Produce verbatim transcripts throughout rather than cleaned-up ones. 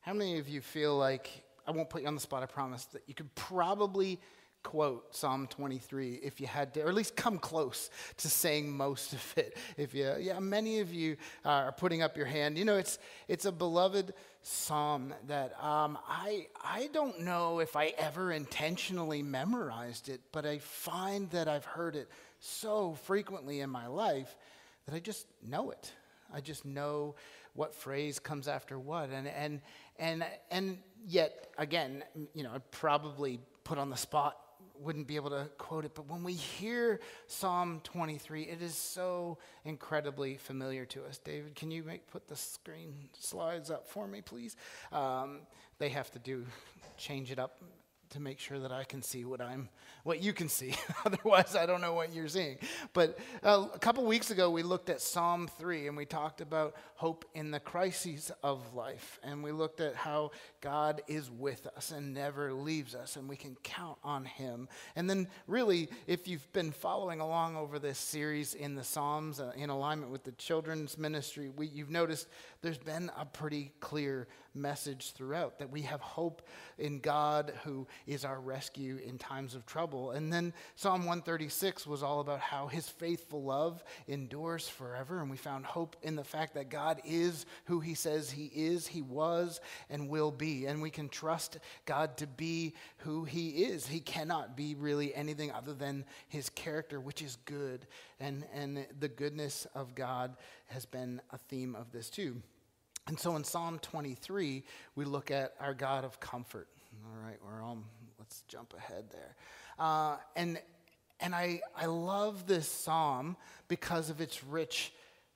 How many of you feel like, I won't put you on the spot, I promise, that you could probably quote Psalm twenty-three if you had to, or at least come close to saying most of it? If you, yeah, many of you uh, are putting up your hand. You know, it's it's a beloved psalm that um, I I don't know if I ever intentionally memorized it, but I find that I've heard it so frequently in my life that I just know it. I just know what phrase comes after what, and and and and yet again, you know, I'd probably put on the spot, wouldn't be able to quote it, but when we hear Psalm twenty-three, it is so incredibly familiar to us. David, can you make put the screen slides up for me, please? Um, they have to do change it up to make sure that I can see what I'm, what you can see. Otherwise, I don't know what you're seeing. But uh, a couple weeks ago, we looked at Psalm three, and we talked about hope in the crises of life. And we looked at how God is with us and never leaves us, and we can count on him. And then really, if you've been following along over this series in the Psalms, uh, in alignment with the children's ministry, we, you've noticed there's been a pretty clear message throughout that we have hope in God who is our rescue in times of trouble. And then Psalm one thirty-six was all about how his faithful love endures forever, and we found hope in the fact that God is who he says he is, he was, and will be, and we can trust God to be who he is. He cannot be really anything other than his character, which is good, and, and the goodness of God has been a theme of this too. And so in Psalm twenty-three, we look at our God of comfort. All right, we're on, let's jump ahead there. Uh, and and I, I love this psalm because of its rich,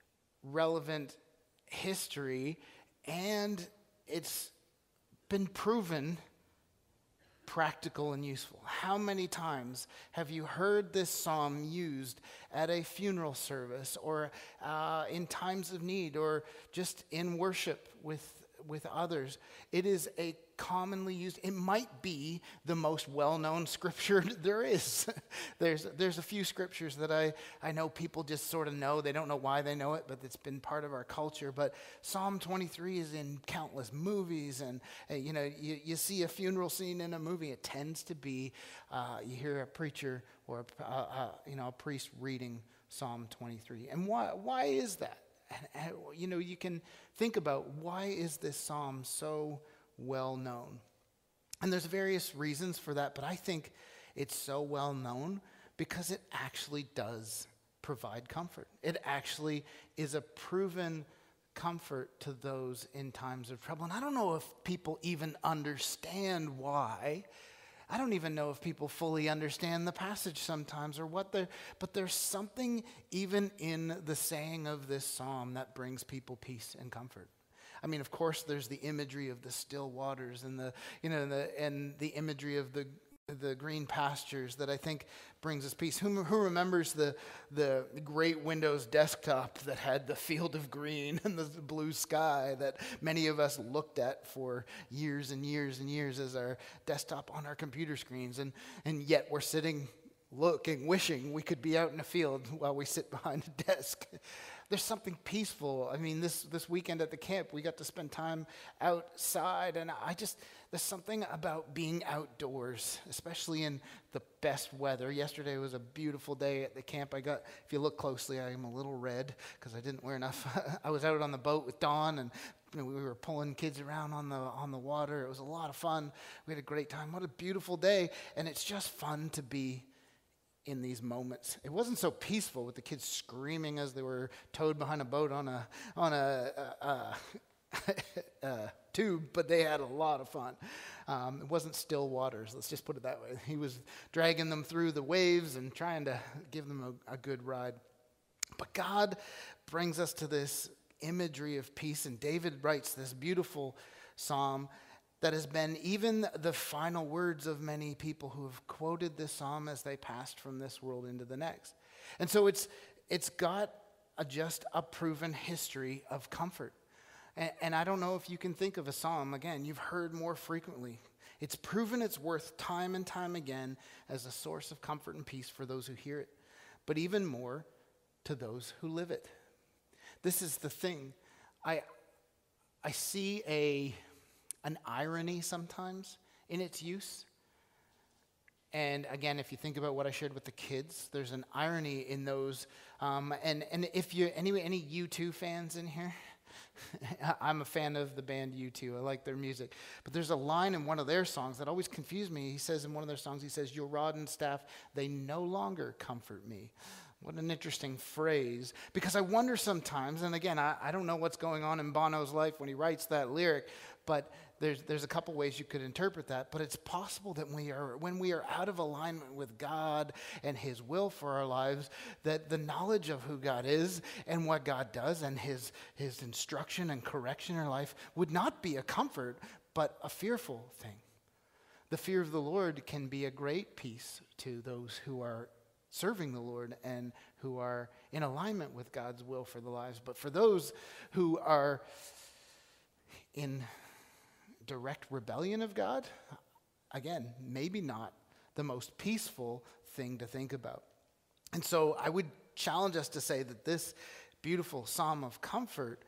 relevant history, and it's been proven practical and useful. How many times have you heard this psalm used at a funeral service, or uh, in times of need, or just in worship with with others? It is a commonly used, it might be the most well-known scripture there is. there's there's a few scriptures that I, I know people just sort of know. They don't know why they know it, but it's been part of our culture. But Psalm twenty-three is in countless movies, and uh, you know, you, you see a funeral scene in a movie, it tends to be, uh, you hear a preacher or a, uh, uh, you know, a priest reading Psalm twenty-three. And why why is that? And, and, you know, you can think about, why is this psalm so well known? And there's various reasons for that, but I think it's so well known because it actually does provide comfort. It actually is a proven comfort to those in times of trouble. And I don't know if people even understand why. I don't even know if people fully understand the passage sometimes or what they're, but there's something even in the saying of this psalm that brings people peace and comfort. I mean, of course, there's the imagery of the still waters and the, you know, the, and the imagery of the the green pastures that I think brings us peace. Who, who remembers the the great Windows desktop that had the field of green and the blue sky that many of us looked at for years and years and years as our desktop on our computer screens, and and yet we're sitting looking, wishing we could be out in a field while we sit behind a desk. There's something peaceful. I mean, this this weekend at the camp, we got to spend time outside, and I just, there's something about being outdoors, especially in the best weather. Yesterday was a beautiful day at the camp. I got, if you look closely, I am a little red because I didn't wear enough. I was out on the boat with Dawn, and you know, we were pulling kids around on the on the water. It was a lot of fun. We had a great time. What a beautiful day, and it's just fun to be in these moments. It wasn't so peaceful with the kids screaming as they were towed behind a boat on a on a, a, a, a tube, but they had a lot of fun. Um, it wasn't still waters, let's just put it that way. He was dragging them through the waves and trying to give them a, a good ride. But God brings us to this imagery of peace, and David writes this beautiful psalm that has been even the final words of many people who have quoted this psalm as they passed from this world into the next. And so it's it's got a, just a proven history of comfort. And, and I don't know if you can think of a psalm, again, you've heard more frequently. It's proven its worth time and time again as a source of comfort and peace for those who hear it, but even more to those who live it. This is the thing. I I see a... an irony sometimes in its use. And again, if you think about what I shared with the kids, there's an irony in those. Um, and, and if you're any, any U two fans in here, I'm a fan of the band U two. I like their music. But there's a line in one of their songs that always confused me. He says in one of their songs, he says, "Your rod and staff, they no longer comfort me." What an interesting phrase. Because I wonder sometimes, and again, I, I don't know what's going on in Bono's life when he writes that lyric, but there's there's a couple ways you could interpret that. But it's possible that we are when we are out of alignment with God and his will for our lives, that the knowledge of who God is and what God does and his his instruction and correction in our life would not be a comfort, but a fearful thing. The fear of the Lord can be a great peace to those who are serving the Lord and who are in alignment with God's will for their lives. But for those who are in direct rebellion of God, again, maybe not the most peaceful thing to think about. And so I would challenge us to say that this beautiful psalm of comfort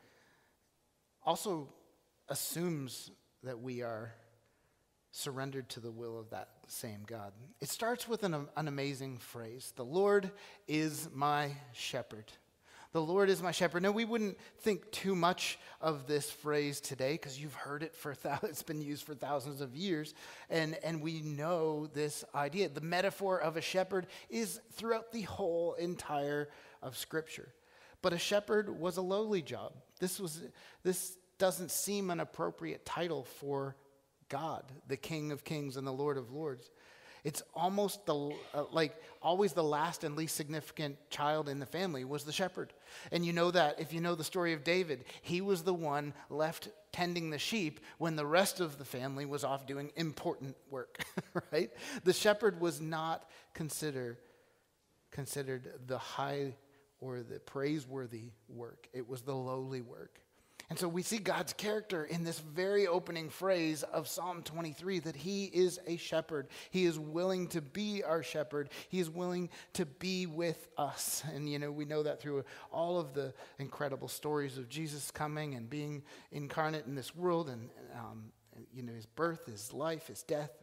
also assumes that we are surrendered to the will of that same God. It starts with an, an amazing phrase. The Lord is my shepherd. The Lord is my shepherd. Now, we wouldn't think too much of this phrase today because you've heard it for, thou- it's been used for thousands of years, and, and we know this idea. The metaphor of a shepherd is throughout the whole entire of Scripture. But a shepherd was a lowly job. This was this doesn't seem an appropriate title for God, the King of Kings and the Lord of Lords. It's almost the uh, like always the last and least significant child in the family was the shepherd. And you know that if you know the story of David, he was the one left tending the sheep when the rest of the family was off doing important work, right? The shepherd was not consider, considered the high or the praiseworthy work. It was the lowly work. And so we see God's character in this very opening phrase of Psalm twenty-three, that he is a shepherd. He is willing to be our shepherd. He is willing to be with us. And, you know, we know that through all of the incredible stories of Jesus coming and being incarnate in this world and, um, you know, his birth, his life, his death.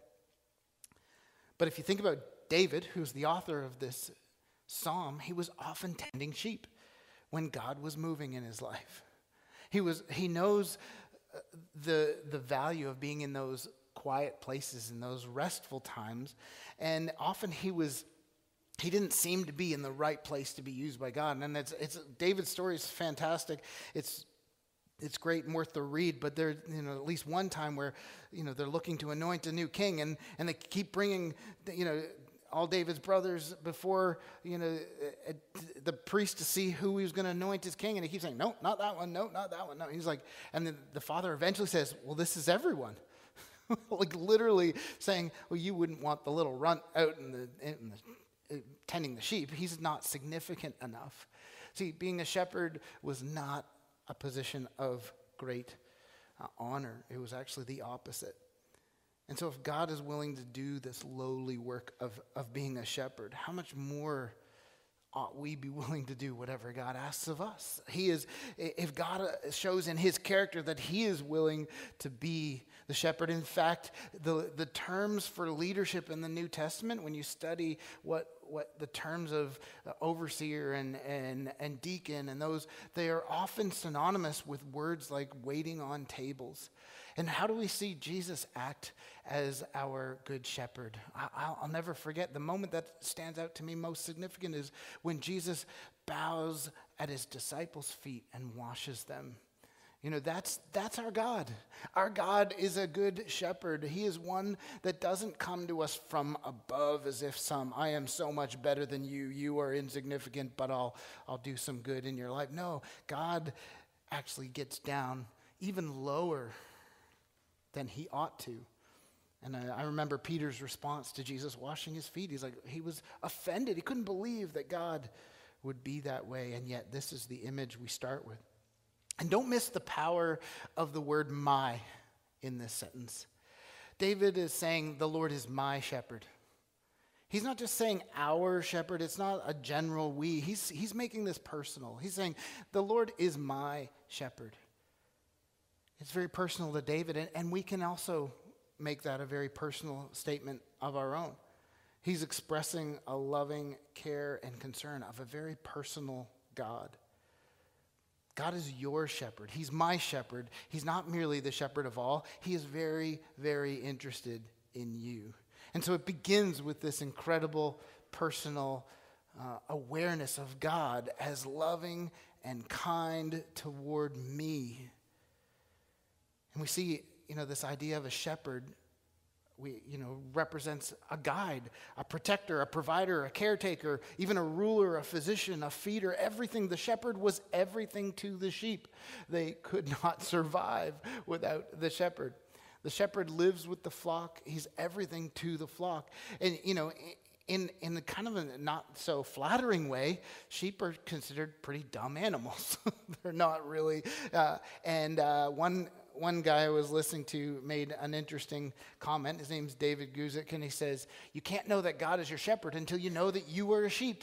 But if you think about David, who's the author of this psalm, he was often tending sheep when God was moving in his life. He was. He knows the the value of being in those quiet places, in those restful times, and often he was. He didn't seem to be in the right place to be used by God. And it's it's David's story is fantastic. It's it's great and worth the read. But there's you know at least one time where you know they're looking to anoint a new king, and and they keep bringing you know. all David's brothers before, you know, the priest to see who he was going to anoint as king. And he keeps saying, no, not that one. No, not that one. No. He's like, and then the father eventually says, well, this is everyone. Like literally saying, well, you wouldn't want the little runt out in the, in the uh, tending the sheep. He's not significant enough. See, being a shepherd was not a position of great uh, honor. It was actually the opposite. And so if God is willing to do this lowly work of, of being a shepherd, how much more ought we be willing to do whatever God asks of us? He is, if God shows in his character that he is willing to be the shepherd. In fact, the, the terms for leadership in the New Testament, when you study what what the terms of overseer and, and, and deacon and those, they are often synonymous with words like waiting on tables. And how do we see Jesus act as our good shepherd? I'll, I'll never forget the moment that stands out to me most significant is when Jesus bows at his disciples' feet and washes them. You know, that's that's our God. Our God is a good shepherd. He is one that doesn't come to us from above as if some, I am so much better than you, you are insignificant, but I'll I'll do some good in your life. No, God actually gets down even lower than he ought to. And I, I remember Peter's response to Jesus washing his feet. He's like, he was offended. He couldn't believe that God would be that way, and yet this is the image we start with. And don't miss the power of the word my in this sentence. David is saying, the Lord is my shepherd. He's not just saying our shepherd. It's not a general we. He's, he's making this personal. He's saying, the Lord is my shepherd. It's very personal to David, and, and we can also make that a very personal statement of our own. He's expressing a loving care and concern of a very personal God. God is your shepherd. He's my shepherd. He's not merely the shepherd of all. He is very, very interested in you. And so it begins with this incredible personal uh, awareness of God as loving and kind toward me. And we see, you know, this idea of a shepherd, we, you know, represents a guide, a protector, a provider, a caretaker, even a ruler, a physician, a feeder, everything. The shepherd was everything to the sheep. They could not survive without the shepherd. The shepherd lives with the flock. He's everything to the flock. And, you know, in, in the kind of a not so flattering way, sheep are considered pretty dumb animals. They're not really. Uh, and uh, one... One guy I was listening to made an interesting comment. His name's David Guzik, and he says, you can't know that God is your shepherd until you know that you are a sheep.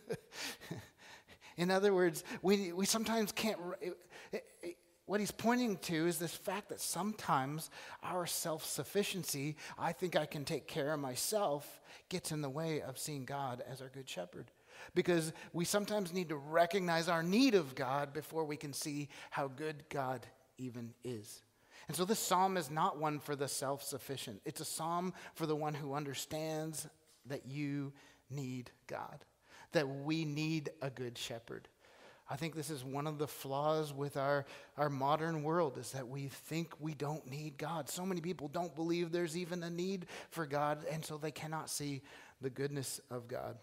In other words, we, we sometimes can't... It, it, it, what he's pointing to is this fact that sometimes our self-sufficiency, I think I can take care of myself, gets in the way of seeing God as our good shepherd. Because we sometimes need to recognize our need of God before we can see how good God even is. And so this psalm is not one for the self-sufficient. It's a psalm for the one who understands that you need God, that we need a good shepherd. I think this is one of the flaws with our, our modern world, is that we think we don't need God. So many people don't believe there's even a need for God, and so they cannot see the goodness of God.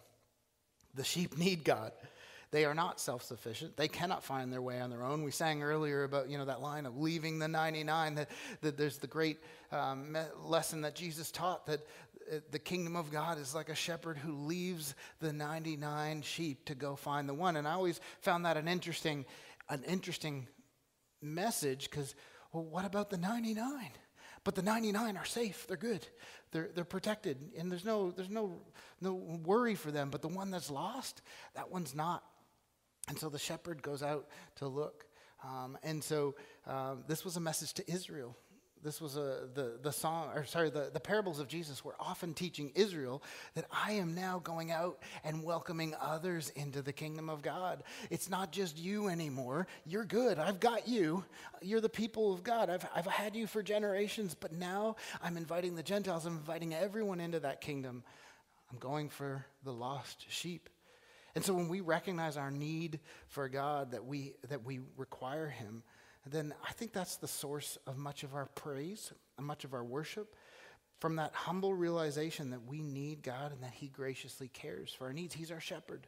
The sheep need God. They are not self-sufficient. They cannot find their way on their own. We sang earlier about, you know, that line of leaving the ninety-nine, that, that there's the great um, lesson that Jesus taught, that uh, the kingdom of God is like a shepherd who leaves the ninety-nine sheep to go find the one. And I always found that an interesting, an interesting message, because, well, what about the ninety-nine? But the ninety-nine are safe. They're good. They're they're protected, and there's no there's no no worry for them. But the one that's lost, that one's not. And so the shepherd goes out to look. Um, and so um, this was a message to Israel. This was a, the, the song, or sorry, the, the parables of Jesus were often teaching Israel that I am now going out and welcoming others into the kingdom of God. It's not just you anymore. You're good. I've got you. You're the people of God. I've, I've had you for generations, but now I'm inviting the Gentiles. I'm inviting everyone into that kingdom. I'm going for the lost sheep. And so when we recognize our need for God, that we that we require him, then I think that's the source of much of our praise and much of our worship, from that humble realization that we need God and that he graciously cares for our needs. He's our shepherd.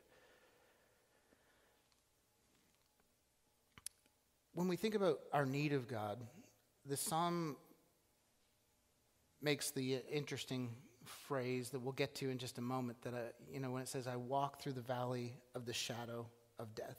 When we think about our need of God, the psalm makes the interesting phrase that we'll get to in just a moment, that, uh, you know, when it says, I walk through the valley of the shadow of death.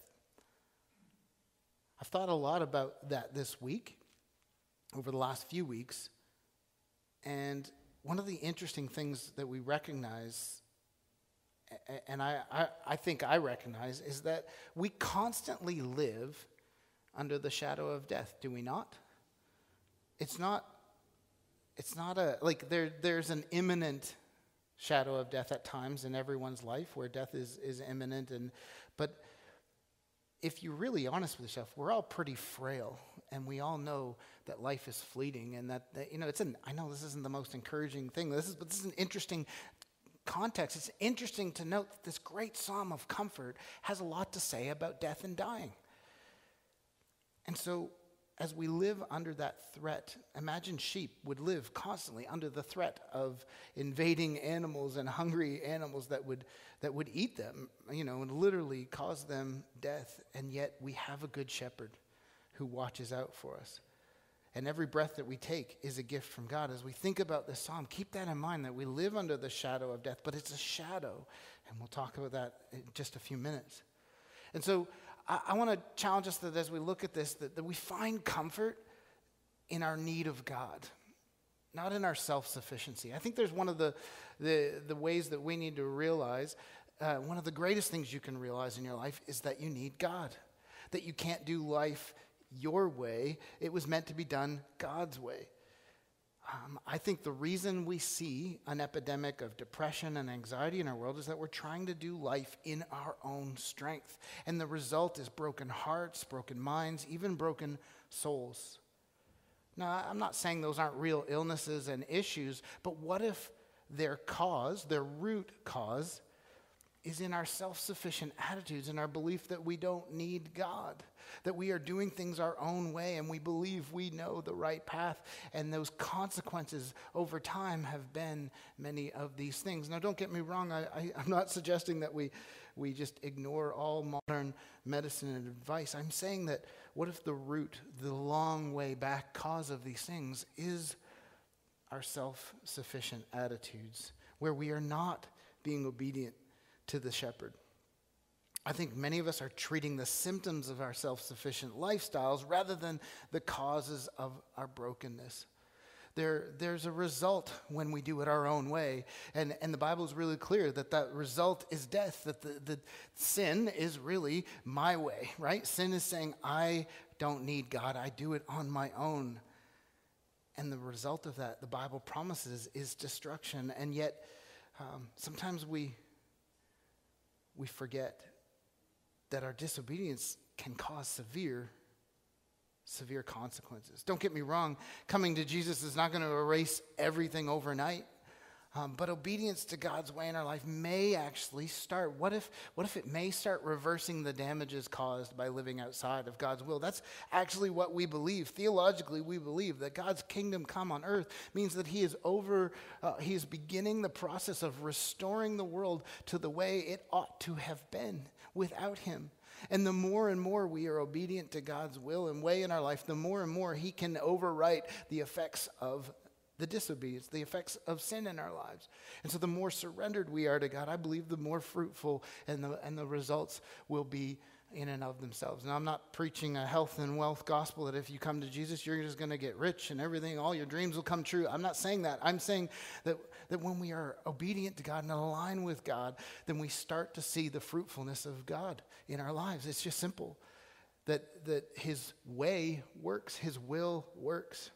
I've thought a lot about that this week, over the last few weeks, and one of the interesting things that we recognize, and I, I, I think I recognize, is that we constantly live under the shadow of death, do we not? It's not It's not a, like there. there's an imminent shadow of death at times in everyone's life where death is, is imminent. And but if you're really honest with yourself, we're all pretty frail, and we all know that life is fleeting, and that, that you know, it's an, I know this isn't the most encouraging thing, this is, but this is an interesting context. It's interesting to note that this great psalm of comfort has a lot to say about death and dying. And so, as we live under that threat, imagine sheep would live constantly under the threat of invading animals and hungry animals that would that would eat them, you know, and literally cause them death. And yet we have a good shepherd who watches out for us. And every breath that we take is a gift from God. As we think about this psalm, keep that in mind, that we live under the shadow of death, but it's a shadow. And we'll talk about that in just a few minutes. And so I, I want to challenge us that as we look at this, that, that we find comfort in our need of God, not in our self-sufficiency. I think there's one of the, the, the ways that we need to realize, uh, one of the greatest things you can realize in your life is that you need God, that you can't do life your way. It was meant to be done God's way. Um, I think the reason we see an epidemic of depression and anxiety in our world is that we're trying to do life in our own strength. And the result is broken hearts, broken minds, even broken souls. Now, I'm not saying those aren't real illnesses and issues, but what if their cause, their root cause, is in our self-sufficient attitudes and our belief that we don't need God, that we are doing things our own way and we believe we know the right path, and those consequences over time have been many of these things. Now, don't get me wrong, I, I, I'm not suggesting that we, we just ignore all modern medicine and advice. I'm saying that what if the root, the long way back cause of these things is our self-sufficient attitudes, where we are not being obedient to the shepherd. I think many of us are treating the symptoms of our self-sufficient lifestyles rather than the causes of our brokenness. There, there's a result when we do it our own way, and, and the Bible is really clear that that result is death, that the, the sin is really my way, right? Sin is saying, I don't need God, I do it on my own. And the result of that, the Bible promises, is destruction, and yet um, sometimes we we forget that our disobedience can cause severe, severe consequences. Don't get me wrong, coming to Jesus is not going to erase everything overnight, um, but obedience to God's way in our life may actually start. What if, what if it may start reversing the damages caused by living outside of God's will? That's actually what we believe. Theologically, we believe that God's kingdom come on earth means that he is over, uh, he is beginning the process of restoring the world to the way it ought to have been without him. And the more and more we are obedient to God's will and way in our life, the more and more he can overwrite the effects of the disobedience, the effects of sin in our lives. And so the more surrendered we are to God, I believe the more fruitful and the, and the results will be in and of themselves. Now, I'm not preaching a health and wealth gospel that if you come to Jesus, you're just going to get rich and everything, all your dreams will come true. I'm not saying that. I'm saying that, that when we are obedient to God and align with God, then we start to see the fruitfulness of God in our lives. It's just simple, that, that his way works, his will works.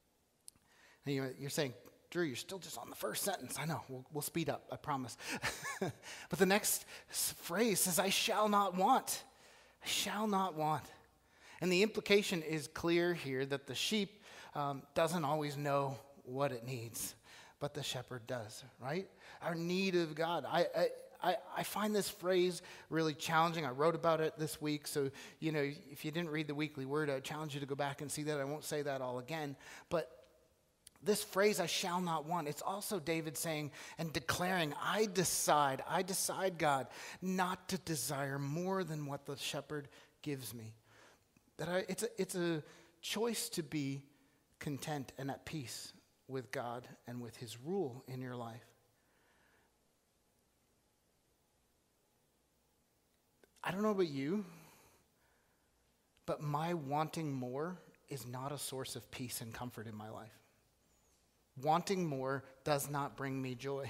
And you're saying, Drew, you're still just on the first sentence. I know, we'll, we'll speed up, I promise. But the next phrase says, I shall not want. I shall not want. And the implication is clear here that the sheep um, doesn't always know what it needs, but the shepherd does, right? Our need of God. I, I I, I find this phrase really challenging. I wrote about it this week, so you know, if you didn't read the weekly word, I challenge you to go back and see that. I won't say that all again, but this phrase, I shall not want, it's also David saying and declaring, I decide, I decide, God, not to desire more than what the shepherd gives me. That I, it's, a, it's a choice to be content and at peace with God and with his rule in your life. I don't know about you, but my wanting more is not a source of peace and comfort in my life. Wanting more does not bring me joy.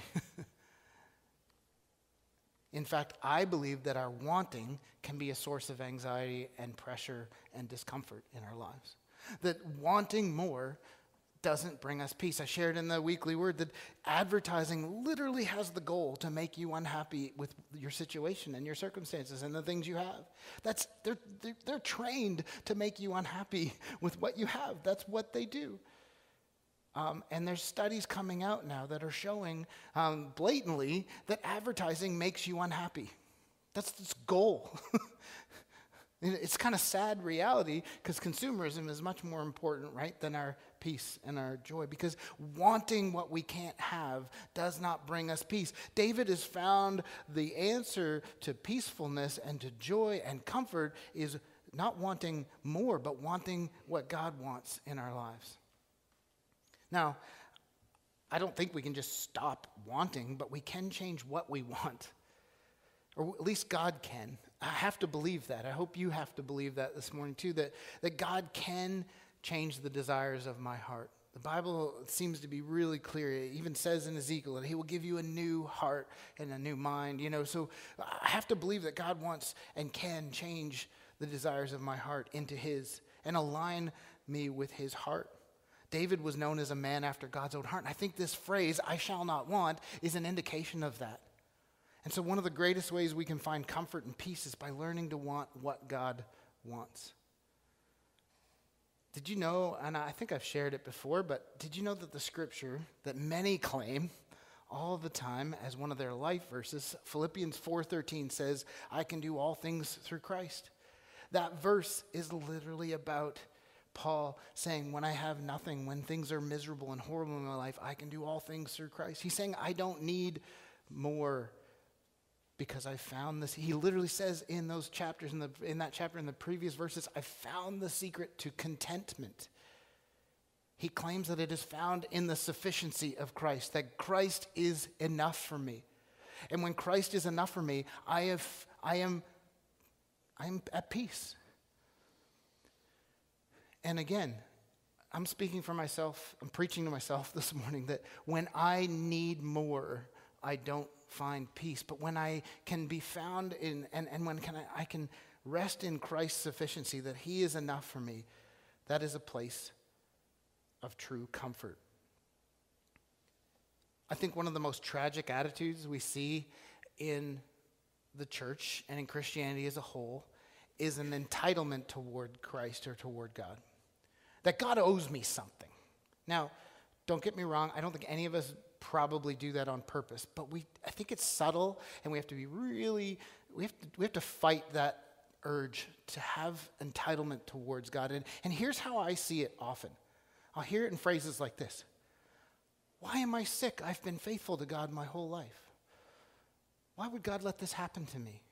In fact, I believe that our wanting can be a source of anxiety and pressure and discomfort in our lives. That wanting more doesn't bring us peace. I shared in the weekly word that advertising literally has the goal to make you unhappy with your situation and your circumstances and the things you have. That's they're, they're, they're trained to make you unhappy with what you have. That's what they do. Um, and there's studies coming out now that are showing um, blatantly that advertising makes you unhappy. That's its goal. It's kind of sad reality because consumerism is much more important, right, than our peace and our joy. Because wanting what we can't have does not bring us peace. David has found the answer to peacefulness and to joy and comfort is not wanting more, but wanting what God wants in our lives. Now, I don't think we can just stop wanting, but we can change what we want. Or at least God can. I have to believe that. I hope you have to believe that this morning too, that, that God can change the desires of my heart. The Bible seems to be really clear. It even says in Ezekiel that he will give you a new heart and a new mind. You know, so I have to believe that God wants and can change the desires of my heart into his. and align me with his heart. David was known as a man after God's own heart. And I think this phrase, I shall not want, is an indication of that. And so one of the greatest ways we can find comfort and peace is by learning to want what God wants. Did you know, and I think I've shared it before, but did you know that the scripture that many claim all the time as one of their life verses, Philippians four thirteen says, I can do all things through Christ. That verse is literally about Paul saying, when I have nothing, when things are miserable and horrible in my life, I can do all things through Christ. He's saying, I don't need more because I found this. He literally says in those chapters, in, the, in that chapter, in the previous verses, I found the secret to contentment. He claims that it is found in the sufficiency of Christ, that Christ is enough for me. And when Christ is enough for me, I have, I am, I am at peace. And again, I'm speaking for myself, I'm preaching to myself this morning that when I need more, I don't find peace. But when I can be found in, and, and when can I, I can rest in Christ's sufficiency, that he is enough for me, that is a place of true comfort. I think one of the most tragic attitudes we see in the church and in Christianity as a whole is an entitlement toward Christ or toward God. That God owes me something. Now, don't get me wrong, I don't think any of us probably do that on purpose, but we I think it's subtle, and we have to be really we have to we have to fight that urge to have entitlement towards God. And, and here's how I see it often. I'll hear it in phrases like this. Why am I sick? I've been faithful to God my whole life. Why would God let this happen to me?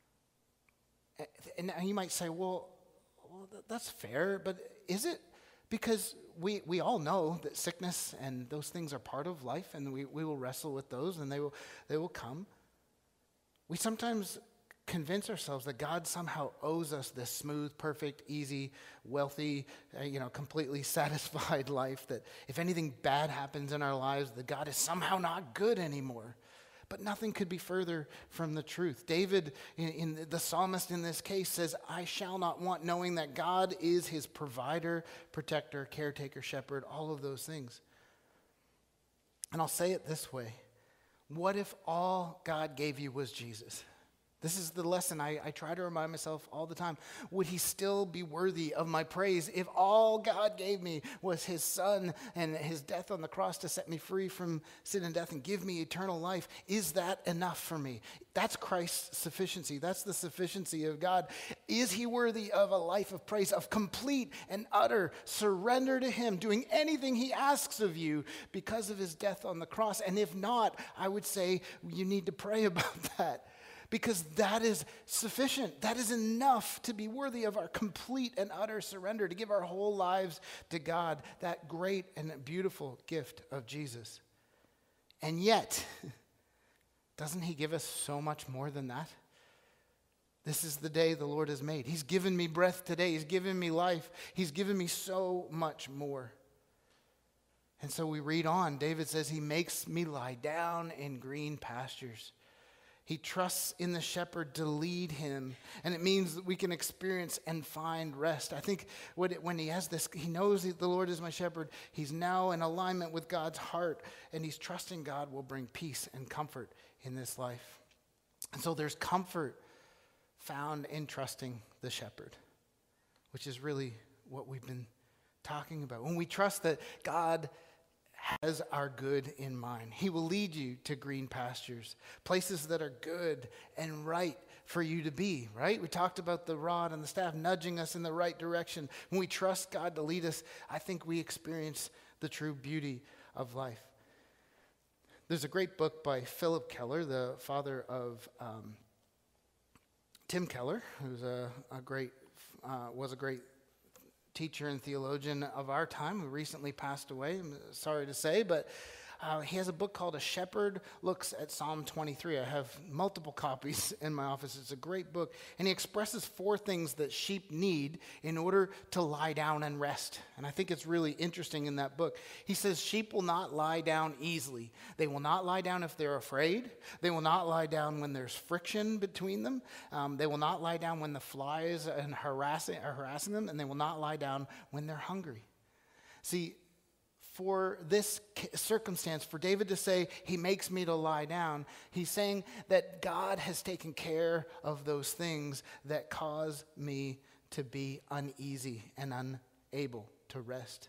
And you might say, well, well that's fair, but is it? Because we, we all know that sickness and those things are part of life, and we, we will wrestle with those, and they will they will come. We sometimes convince ourselves that God somehow owes us this smooth, perfect, easy, wealthy, uh, you know, completely satisfied life, that if anything bad happens in our lives, that God is somehow not good anymore. But nothing could be further from the truth. David, in, in the psalmist in this case, says, I shall not want, knowing that God is his provider, protector, caretaker, shepherd, all of those things. And I'll say it this way. What if all God gave you was Jesus? This is the lesson I, I try to remind myself all the time. Would he still be worthy of my praise if all God gave me was his son and his death on the cross to set me free from sin and death and give me eternal life? Is that enough for me? That's Christ's sufficiency. That's the sufficiency of God. Is he worthy of a life of praise, of complete and utter surrender to him, doing anything he asks of you because of his death on the cross? And if not, I would say you need to pray about that. Because that is sufficient. That is enough to be worthy of our complete and utter surrender, to give our whole lives to God, that great and beautiful gift of Jesus. And yet, doesn't he give us so much more than that? This is the day the Lord has made. He's given me breath today. He's given me life. He's given me so much more. And so we read on. David says, he makes me lie down in green pastures. He trusts in the shepherd to lead him, and it means that we can experience and find rest. I think when he has this, he knows that the Lord is my shepherd. He's now in alignment with God's heart, and he's trusting God will bring peace and comfort in this life. And so there's comfort found in trusting the shepherd, which is really what we've been talking about. When we trust that God has our good in mind, he will lead you to green pastures, places that are good and right for you to be, right? We talked about the rod and the staff nudging us in the right direction. When we trust God to lead us, I think we experience the true beauty of life. There's a great book by Philip Keller, the father of um, Tim Keller, who's a, a great, uh, was a great teacher and theologian of our time, who recently passed away, I'm sorry to say, but uh, he has a book called A Shepherd Looks at Psalm twenty-three. I have multiple copies in my office. It's a great book. And he expresses four things that sheep need in order to lie down and rest. And I think it's really interesting in that book. He says sheep will not lie down easily. They will not lie down if they're afraid. They will not lie down when there's friction between them. Um, they will not lie down when the flies are harassing, are harassing them. And they will not lie down when they're hungry. See, for this circumstance, for David to say, he makes me to lie down, he's saying that God has taken care of those things that cause me to be uneasy and unable to rest.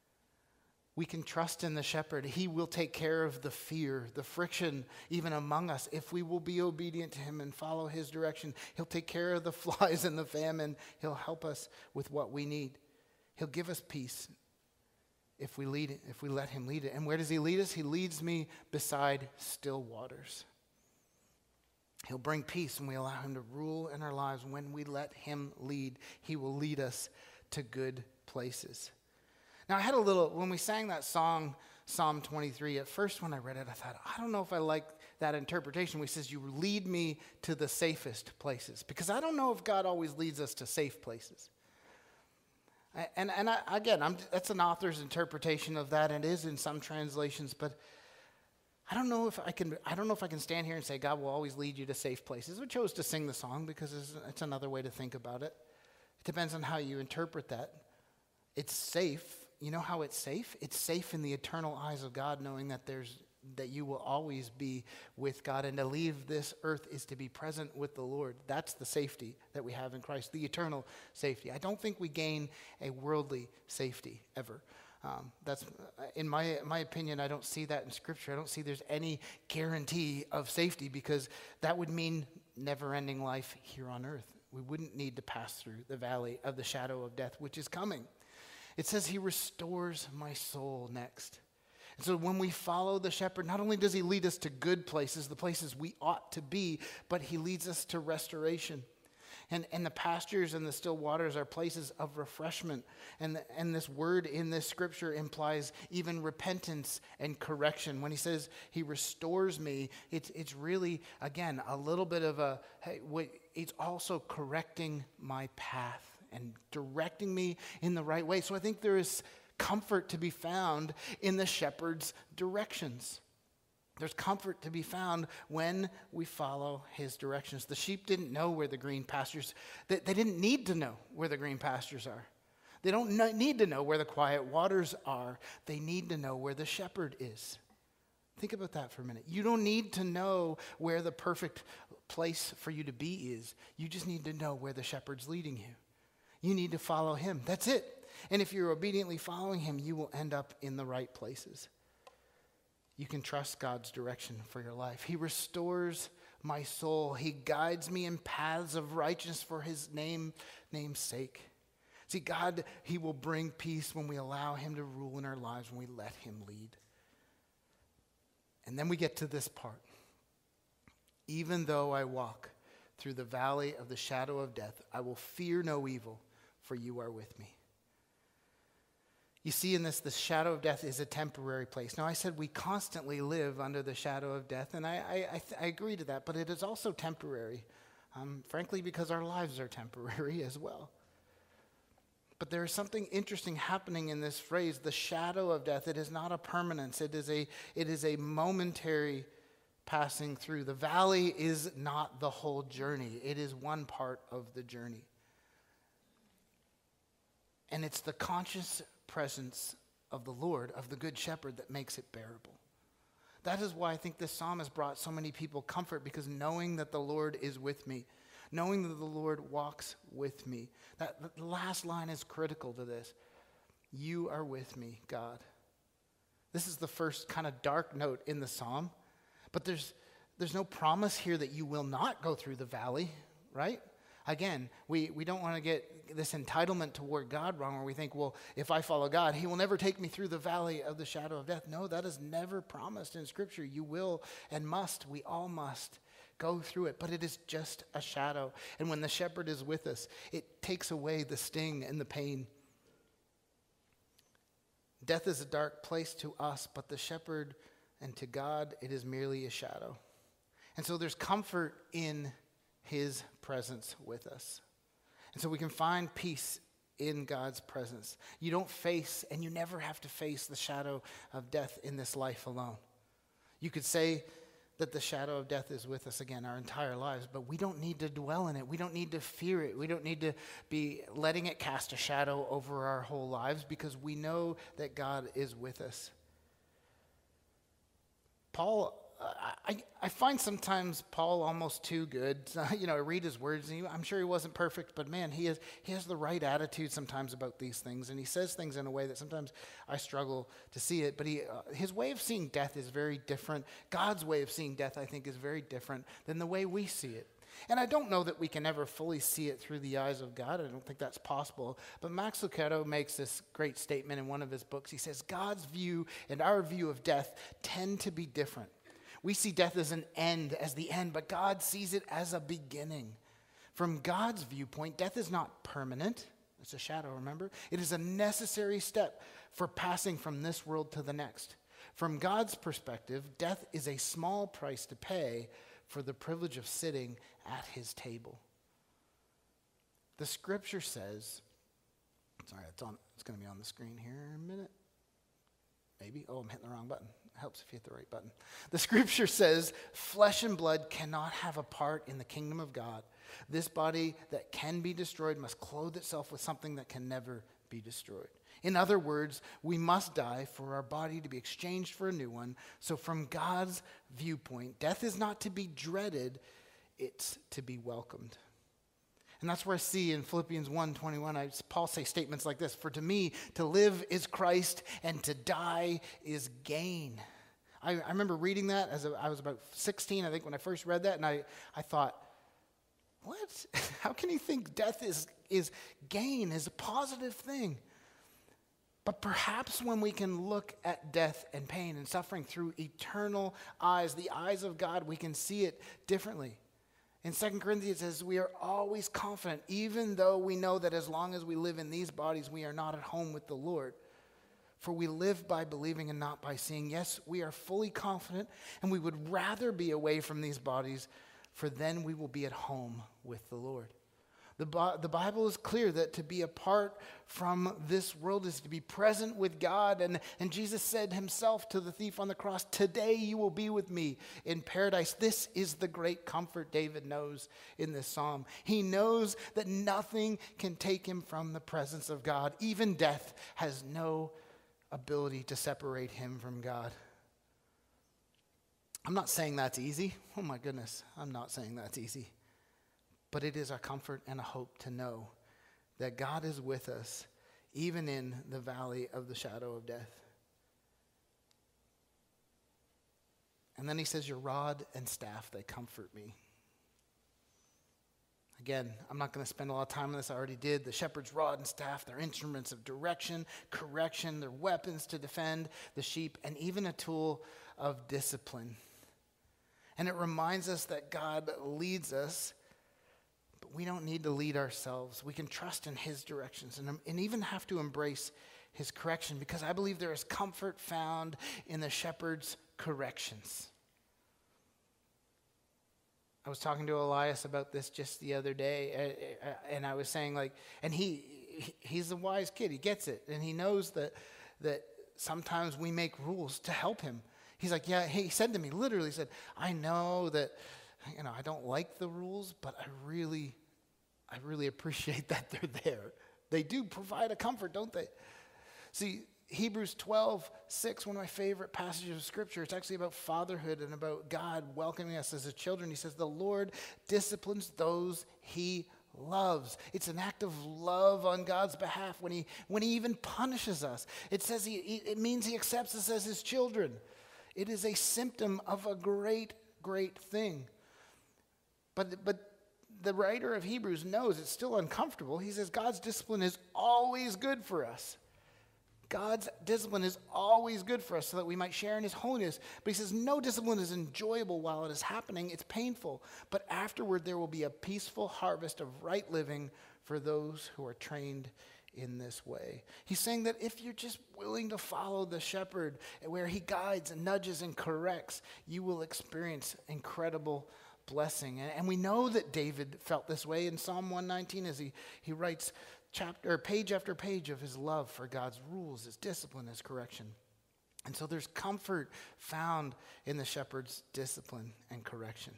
We can trust in the shepherd. He will take care of the fear, the friction, even among us. If we will be obedient to him and follow his direction, he'll take care of the flies and the famine. He'll help us with what we need. He'll give us peace. If we lead it, if we let him lead it. And where does he lead us? He leads me beside still waters. He'll bring peace when we allow him to rule in our lives. When we let him lead, he will lead us to good places. Now, I had a little, when we sang that song, Psalm twenty-three, at first when I read it, I thought, I don't know if I like that interpretation where he says, you lead me to the safest places. Because I don't know if God always leads us to safe places. And and I, again, I'm, that's an author's interpretation of that, and it is in some translations. But I don't know if I can. I don't know if I can stand here and say God will always lead you to safe places. I chose to sing the song because it's, it's another way to think about it. It depends on how you interpret that. It's safe. You know how it's safe? It's safe in the eternal eyes of God, knowing that there's that you will always be with God, and to leave this earth is to be present with the Lord. That's the safety that we have in Christ, the eternal safety. I don't think we gain a worldly safety ever. Um, that's, in my my opinion, I don't see that in Scripture. I don't see there's any guarantee of safety, because that would mean never-ending life here on earth. We wouldn't need to pass through the valley of the shadow of death, which is coming. It says he restores my soul next. And so when we follow the shepherd, not only does he lead us to good places, the places we ought to be, but he leads us to restoration. And, and the pastures and the still waters are places of refreshment. And, the, and this word in this scripture implies even repentance and correction. When he says he restores me, it's, it's really, again, a little bit of a, hey, wait, it's also correcting my path and directing me in the right way. So I think there is comfort to be found in the shepherd's directions. There's comfort to be found when we follow his directions. The sheep didn't know where the green pastures, they, they didn't need to know where the green pastures are. They don't know, need to know where the quiet waters are. They need to know where the shepherd is. Think about that for a minute. You don't need to know where the perfect place for you to be is. You just need to know where the shepherd's leading you. You need to follow him. That's it. And if you're obediently following him, you will end up in the right places. You can trust God's direction for your life. He restores my soul. He guides me in paths of righteousness for his name, name's sake. See, God, he will bring peace when we allow him to rule in our lives, when we let him lead. And then we get to this part. Even though I walk through the valley of the shadow of death, I will fear no evil, for you are with me. You see in this, the shadow of death is a temporary place. Now, I said we constantly live under the shadow of death, and I, I, I, th- I agree to that, but it is also temporary, um, frankly, because our lives are temporary as well. But there is something interesting happening in this phrase, the shadow of death. It is not a permanence. It is a, it is a momentary passing through. The valley is not the whole journey. It is one part of the journey. And it's the conscious presence of the Lord, of the Good Shepherd, that makes it bearable. That is why I think this psalm has brought so many people comfort, because knowing that the Lord is with me, knowing that the Lord walks with me, that the last line is critical to this. You are with me, God. This is the first kind of dark note in the psalm, but there's there's no promise here that you will not go through the valley, right? Again, we, we don't want to get this entitlement toward God wrong, where we think, well, if I follow God, he will never take me through the valley of the shadow of death. No, that is never promised in Scripture. You will and must, we all must go through it, but it is just a shadow. And when the shepherd is with us, it takes away the sting and the pain. Death is a dark place to us, but the shepherd and to God it is merely a shadow. And so there's comfort in his presence with us. And so we can find peace in God's presence. You don't face, and you never have to face the shadow of death in this life alone. You could say that the shadow of death is with us again our entire lives, but we don't need to dwell in it. We don't need to fear it. We don't need to be letting it cast a shadow over our whole lives, because we know that God is with us. Paul, I, I find sometimes Paul almost too good. You know, I read his words, and he, I'm sure he wasn't perfect, but man, he has, he has the right attitude sometimes about these things, and he says things in a way that sometimes I struggle to see it, but he, uh, his way of seeing death is very different. God's way of seeing death, I think, is very different than the way we see it. And I don't know that we can ever fully see it through the eyes of God. I don't think that's possible. But Max Lucado makes this great statement in one of his books. He says, God's view and our view of death tend to be different. We see death as an end, as the end, but God sees it as a beginning. From God's viewpoint, death is not permanent. It's a shadow, remember? It is a necessary step for passing from this world to the next. From God's perspective, death is a small price to pay for the privilege of sitting at his table. The scripture says, sorry, it's on. It's going to be on the screen here in a minute. Maybe. Oh, I'm hitting the wrong button. It helps if you hit the right button. The scripture says, flesh and blood cannot have a part in the kingdom of God. This body that can be destroyed must clothe itself with something that can never be destroyed. In other words, we must die for our body to be exchanged for a new one. So from God's viewpoint, death is not to be dreaded, it's to be welcomed. And that's where I see in Philippians one twenty-one, I, Paul say statements like this: for to me, to live is Christ, and to die is gain. I, I remember reading that as a, I was about sixteen, I think, when I first read that, and I, I thought, what? How can you think death is, is gain, is a positive thing? But perhaps when we can look at death and pain and suffering through eternal eyes, the eyes of God, we can see it differently. In Second Corinthians it says, we are always confident, even though we know that as long as we live in these bodies, we are not at home with the Lord. For we live by believing and not by seeing. Yes, we are fully confident, and we would rather be away from these bodies, for then we will be at home with the Lord. The, Bi- the Bible is clear that to be apart from this world is to be present with God. And, and Jesus said himself to the thief on the cross, today you will be with me in paradise. This is the great comfort David knows in this psalm. He knows that nothing can take him from the presence of God. Even death has no ability to separate him from God. I'm not saying that's easy. Oh my goodness, I'm not saying that's easy. But it is our comfort and a hope to know that God is with us, even in the valley of the shadow of death. And then he says, your rod and staff, they comfort me. Again, I'm not going to spend a lot of time on this. I already did. The shepherd's rod and staff, they're instruments of direction, correction, they're weapons to defend the sheep, and even a tool of discipline. And it reminds us that God leads us, but we don't need to lead ourselves. We can trust in his directions and, and even have to embrace his correction, because I believe there is comfort found in the shepherd's corrections. I was talking to Elias about this just the other day, and I was saying, like, and he he's a wise kid. He gets it, and he knows that that sometimes we make rules to help him. He's like, yeah, he said to me, literally said, I know that, you know, I don't like the rules, but I really, I really appreciate that they're there. They do provide a comfort, don't they? See, Hebrews twelve six, one of my favorite passages of scripture, it's actually about fatherhood and about God welcoming us as his children. He says, the Lord disciplines those he loves. It's an act of love on God's behalf when he when he even punishes us. It says he, it means he accepts us as his children. It is a symptom of a great, great thing. But, but the writer of Hebrews knows it's still uncomfortable. He says God's discipline is always good for us. God's discipline is always good for us so that we might share in his holiness. But he says no discipline is enjoyable while it is happening. It's painful. But afterward there will be a peaceful harvest of right living for those who are trained in this way. He's saying that if you're just willing to follow the shepherd where he guides and nudges and corrects, you will experience incredible blessing. And, and we know that David felt this way in Psalm one nineteen as he, he writes chapter or page after page of his love for God's rules, his discipline, his correction. And so there's comfort found in the shepherd's discipline and correction.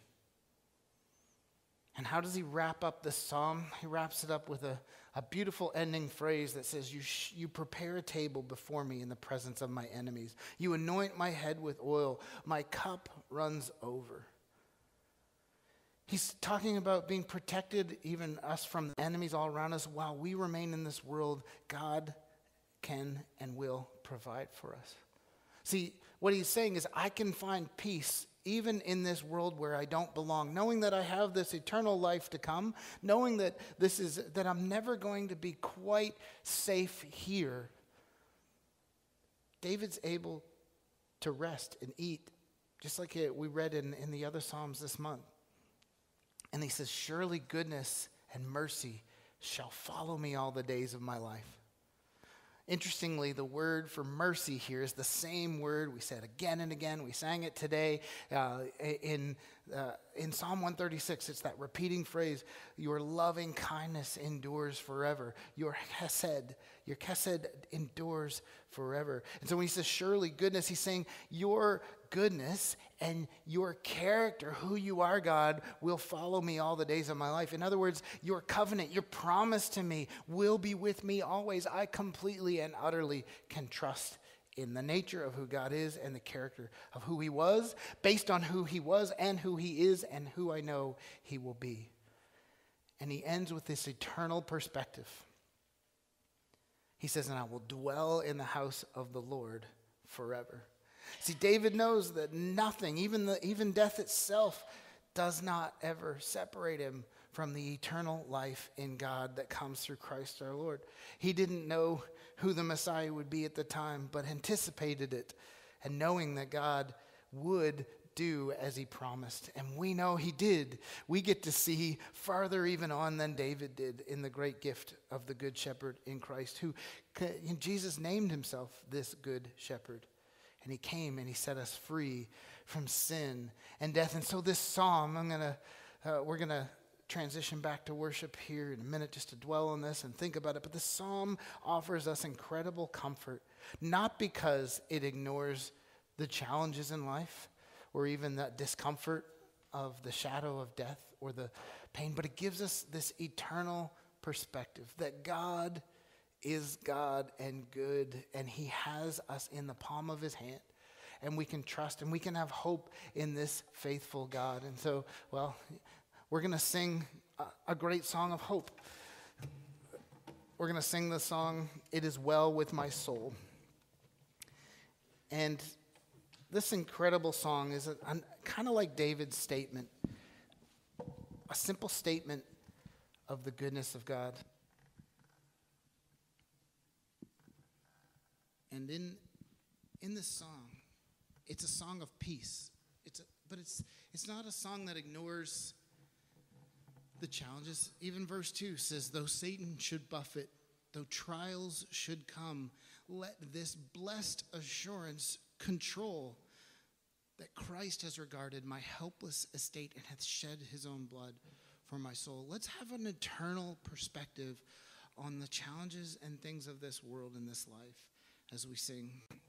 And how does he wrap up this psalm? He wraps it up with a, a beautiful ending phrase that says, you, sh- you prepare a table before me in the presence of my enemies. You anoint my head with oil. My cup runs over. He's talking about being protected, even us from the enemies all around us. While we remain in this world, God can and will provide for us. See, what he's saying is I can find peace even in this world where I don't belong, knowing that I have this eternal life to come, knowing that this is that I'm never going to be quite safe here. David's able to rest and eat, just like it, we read in, in the other Psalms this month. And he says, surely goodness and mercy shall follow me all the days of my life. Interestingly, the word for mercy here is the same word we said again and again. We sang it today uh, in uh, in Psalm one thirty-six. It's that repeating phrase, your loving kindness endures forever. Your chesed, your chesed endures forever. And so when he says surely goodness, he's saying your goodness and your character, who you are, God, will follow me all the days of my life. In other words, your covenant, your promise to me will be with me always. I completely and utterly can trust in the nature of who God is and the character of who he was, based on who he was and who he is and who I know he will be. And he ends with this eternal perspective. He says, and I will dwell in the house of the Lord forever. See, David knows that nothing, even the even death itself, does not ever separate him from the eternal life in God that comes through Christ our Lord. He didn't know who the Messiah would be at the time, but anticipated it, and knowing that God would do as he promised. And we know he did. We get to see farther even on than David did in the great gift of the Good Shepherd in Christ, who Jesus named himself this Good Shepherd. And he came and he set us free from sin and death. And so this psalm, I'm gonna, uh, we're gonna transition back to worship here in a minute just to dwell on this and think about it. But this psalm offers us incredible comfort, not because it ignores the challenges in life or even that discomfort of the shadow of death or the pain, but it gives us this eternal perspective that God is God and good, and he has us in the palm of his hand, and we can trust and we can have hope in this faithful God. And so, well, we're going to sing a, a great song of hope. We're going to sing the song, It Is Well With My Soul. And this incredible song is a, a, kind of like David's statement, a simple statement of the goodness of God. And in in this song, it's a song of peace. It's a, but it's it's not a song that ignores the challenges. Even verse two says, though Satan should buffet, though trials should come, let this blessed assurance control that Christ has regarded my helpless estate and hath shed his own blood for my soul. Let's have an eternal perspective on the challenges and things of this world and this life as we sing.